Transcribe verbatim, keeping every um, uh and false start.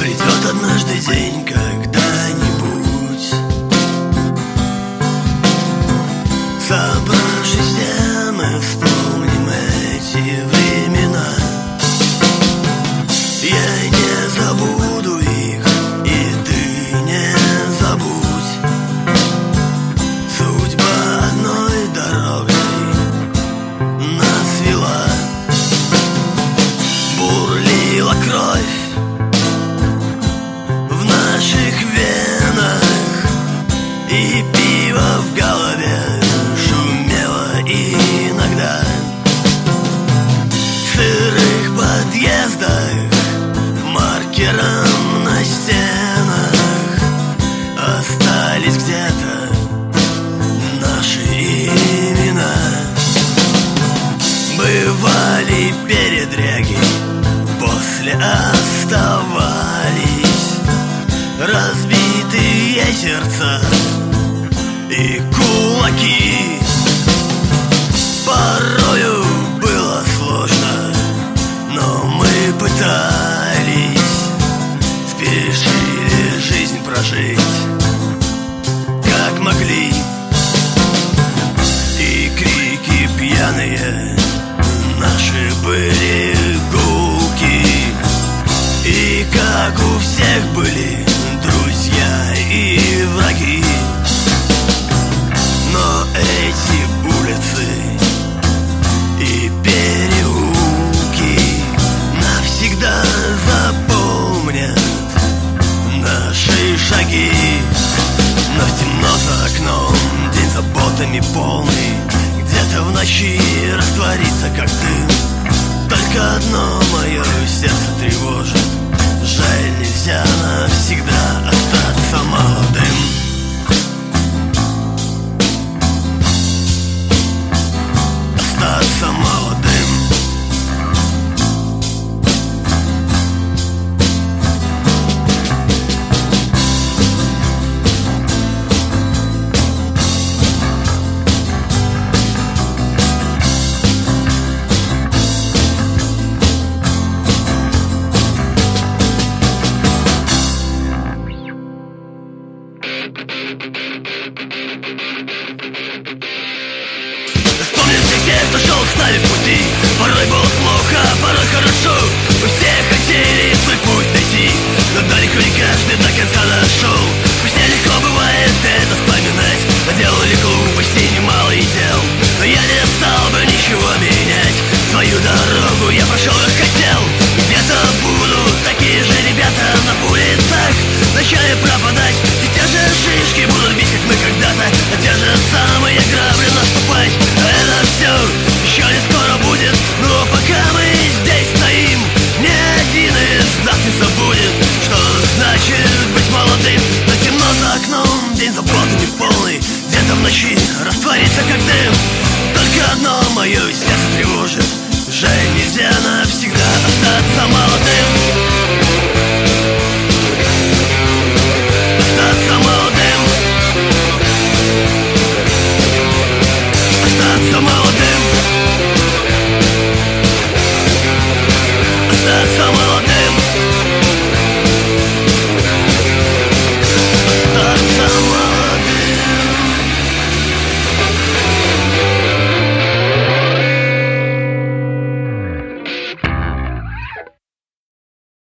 Придет однажды день, когда-нибудь, собравшись все, мы вспомним эти времена. Я не забуду их, и ты не забудь. Судьба одной дорогой нас вела. Бурлила кровь в наших венах, и пиво в голове шумело иногда. В сырых подъездах маркером на стенах остались где-то наши имена. Бывали передряги, после оставались разбитые сердца и кулаки. Порою было сложно, но мы пытались, спешили жизнь прожить как могли. И крики пьяные наши были гулки, и как у всех были друзья и враги. Но эти улицы и переулки навсегда запомнят наши шаги. Но темно за окном, день заботами полный, где-то в ночи растворится как дым. Только одно мое сердце тревожит: жаль, нельзя навсегда остаться молодым. Остаться молодым. Кто шел с нами в пути, порой было плохо, порой хорошо. Мы все хотели свой путь найти, но далеко не каждый до конца дошел. Пусть нелегко бывает это вспоминать, но делали глупостей немало и дел. Но я не стал бы ничего менять, свою дорогу я прошел как хотел. Где-то будут такие же ребята на улицах ночами пропадать, и те же шишки будут бить, как мы когда-то, на те же самые грабли наступать. Это все еще не скоро будет, но пока мы здесь стоим, ни один из нас не забудет